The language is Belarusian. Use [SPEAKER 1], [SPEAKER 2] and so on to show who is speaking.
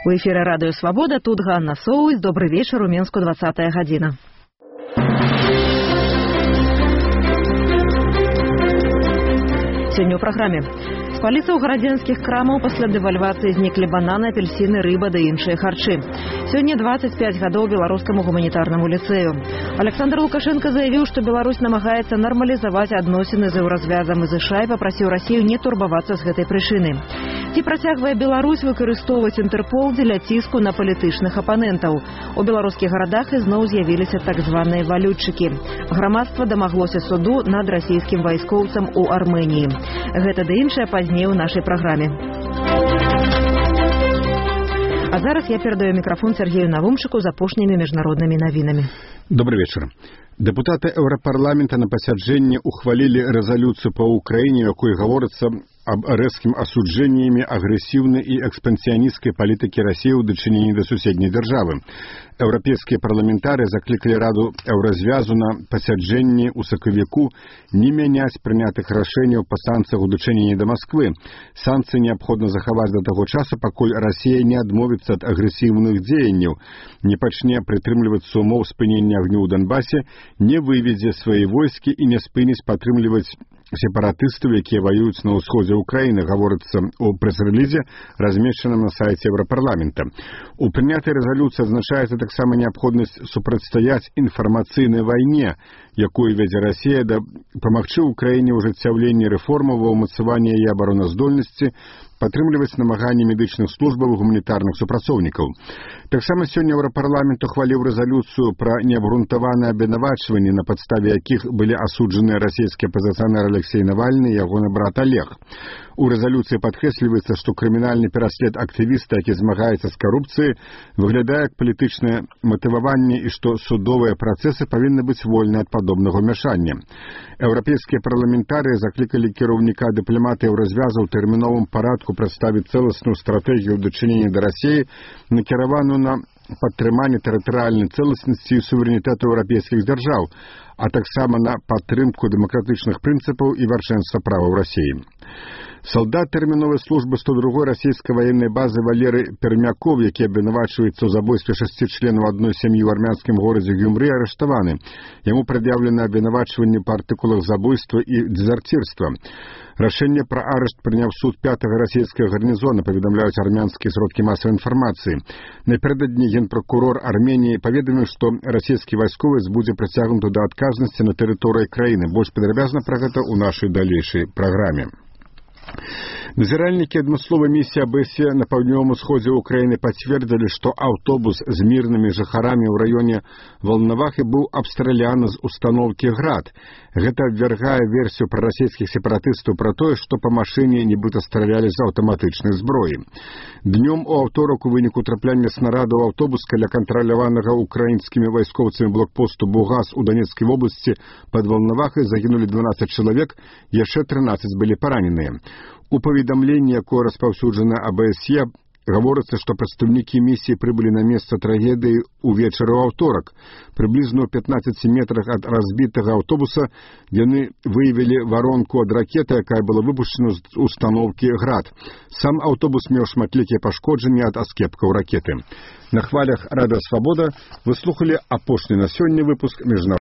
[SPEAKER 1] У эфіры радыё Свабода, тут Ганна Соўз. Добры вечар, у Мінску 20 гадзіна. Сёння ў праграме. З паліцаў гарадзенскіх крамаў пасля дэвальвацыі зніклі бананы, апельсіны, рыба ды іншыя харчы. Сёння 25 гадоў беларускаму гуманітарнаму ліцэю. Александр Лукашенко заявіў, што Беларусь намагаецца нармалізаваць адносіны з еўразвязам і ЗША і папрасіў Расію не турбавацца з гэтай прычыны. Ці працягвае Беларусь выкарыстоўваць Інтэрпол дзеля ціску на палітычных апанентаў? У беларускіх гарадах ізноў з'явіліся так званыя валютчыкі. Грамадства дамаглося суду над расійскім вайскоўцам у Арменіі. Гэта ды іншае пазней у нашай праграме. А зараз я перадаю мікрафон Сергею Навумчыку з апошнімі міжнароднымі навінамі.
[SPEAKER 2] Добрый вечер. Депутаты Еўрапарламента на пасяджэнні ухвалілі рэзалюцыю па Ўкраіне, якой гаворыцца аб рэзкім асуджэннямі агрэсіўнай і экспансіянісцкай палітыкі Расіі ў дачыненні да суседняй дзяржавы. Еўрапейскія парламентары заклікалі Раду Еўразвязу на пасяджэнні ў сакавіку не мяняць прынятых рашэнняў па санкцыях у дачыненні да Масквы. Санкцыі неабходна захаваць да таго часу, пакуль Расія не адмовіцца ад агрэсіўных дзеянняў, не пачне прытрымлівацца умоў спынення агню ў Донбасе, не выведзе свае войскі і не спыніць падтрымліваць сепаратыстаў, якія ваююць на ўсходзе Украіны, гаворыцца ў прэс-рэлізе, размешчаным на сайце Еўрапарламента. У прынятай рэзалюцыі адзначаецца таксама неабходнасць супрацьстаяць інфармацыйнай вайне, якую вядзе Расія, да памагчы Украіне ў ажыццяўленні рэформаў, ва ўмацаванні яе абароназдольнасці, падтрымліваць намаганні медычных службаў і гуманітарных супрацоўнікаў. Таксама сёння Еўрапарламент ухваліў рэзалюцыю пра неабгрунтаваныя абвінавачванні, на падставе якіх былі асуджаныя расійскі апазіцыянер Алексей Навальны і ягоны брат Олег. У рэзалюцыі падкрэсліваецца, што крымінальны пераслед актывіста, які змагаецца з карупцыяй, выглядае як палітычнае матываванне і што судовыя працэсы павінны быць вольны ад падобнага ўмяшання. Еўрапейскія парламентарыі заклікалі кіраўніка дыпламатыі Еўразвязу ў тэрміновым парадку прадставіць цэласную стратэгію ў дачыненні да Расіі, накіраваную на падтрыманне тэрытарыяльнай цэласнасці і суверэнітэту еўрапейскіх дзяржаў, а таксама на падтрымку дэмакратычных прынцыпаў і вяршэнства права ў Расіі. Салдат тэрміновай службы 102-й расійскай ваеннай базы Валерый Пермяков, які абвінавачваецца ў забойстве 6 членаў адной сям'і ў армянскім горадзе Гюмры, арыштаваны. Яму прад'яўлена абвінавачванне па артыкулах забойства і дезертирства. Рашэнне пра арышт прыняў суд 5-го расійскага гарнізона, паведамляюць армянскія сродкі масавай інфармацыі. Напярэдадні генпракурор Арменіі паведаміў, што расійскі вайсковец будзе прыцягнуты да адказнасці на тэрыторыі краіны. Больш падрабязна пра гэта ў нашай далейшай праграме. Назіральнікі адмысловай місіі АБСЕ на паўднёвым усходзе Украіны пацвердзілі, што аўтобус з мірнымі жыхарамі ў раёне Волновахі быў абстраляны з установкі «Град». Гэта абвяргае версію пра расійскіх сепаратыстаў пра тое, што па машыне нібыта стралялі з аўтаматычнай зброі. Днём у аўторак у выніку трапляння снарада ў аўтобус каля кантраляванага украінскімі вайскоўцамі блокпосту Бугас у Донецкай вобласці пад Волновахай загінулі 12 чалавек, яшчэ 13 былі параненыя. У паведамленні, якое распаўсюджана АБСЕ, гаворыцца, што прадстаўнікі місіі прыбылі на месца трагедыі ўвечары ў аўторак. Прыблізна ў 15 метрах ад разбітага аўтобуса яны выявілі варонку ад ракеты, якая была выпушчана з установкі «Град». Сам аўтобус меў шматлікія пашкоджанні ад аскепкаў ракеты. На хвалях Радыё Свабода вы слухалі апошні на сёння выпуск міжнароднага